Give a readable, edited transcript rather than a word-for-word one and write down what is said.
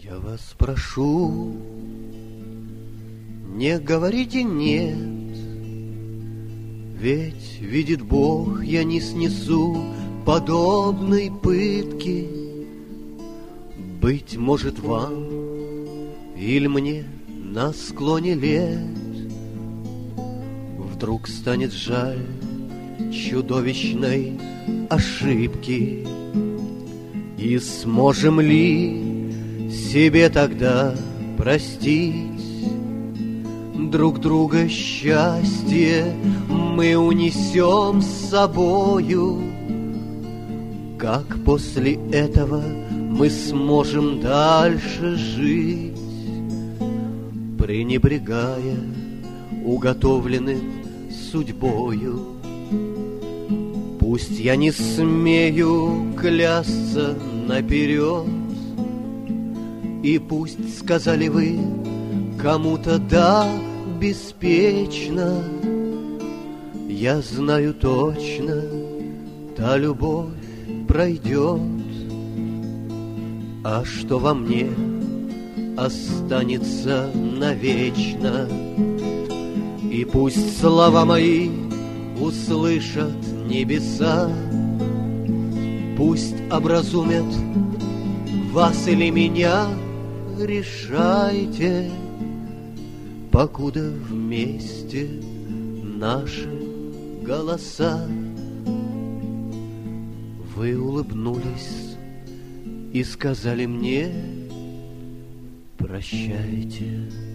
Я вас прошу, не говорите «нет», ведь, видит Бог, я не снесу подобной пытки. Быть может, вам или мне на склоне лет вдруг станет жаль чудовищной ошибки. И сможем ли себе тогда простить друг друга счастье мы унесем с собою? Как после этого мы сможем дальше жить, пренебрегая уготовленным судьбою? Пусть я не смею клясться наперед, и пусть сказали вы кому-то «да» беспечно, я знаю точно, та любовь пройдет. А что во мне останется навечно? И пусть слова мои услышат небеса, пусть образумят вас или меня, решайте, покуда вместе наши голоса. Вы улыбнулись и сказали мне «прощайте».